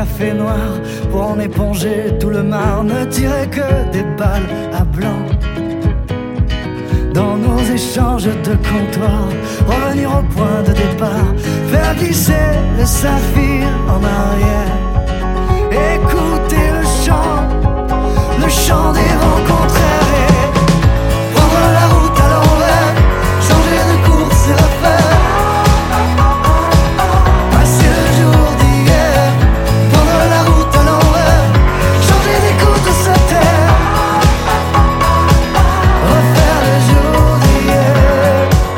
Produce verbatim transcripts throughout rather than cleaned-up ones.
café noir pour en éponger tout le Marne. Ne tirer que des balles à blanc dans nos échanges de comptoir. Revenir au point de départ, faire glisser le saphir en arrière. Écouter le chant, le chant des rencontres rêvées. Prendre la route à l'envers, changer de course et refaire. Passer le jour d'hier, prendre la route à l'envers, changer d'écoute de sa terre. Refaire le jour d'hier.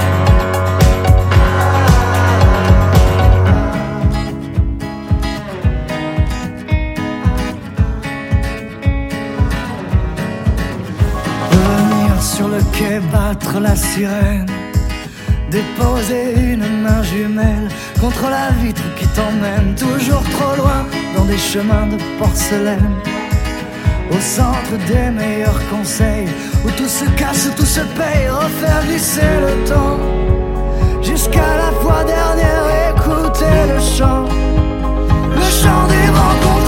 Venir sur le quai, battre la sirène, déposer une main jumelle contre la vitre qui t'emmène toujours trop loin dans des chemins de porcelaine. Au centre des meilleurs conseils, où tout se casse, où tout se paye. Refaire glisser le temps jusqu'à la fois dernière. Écouter le chant, le chant des rencontres.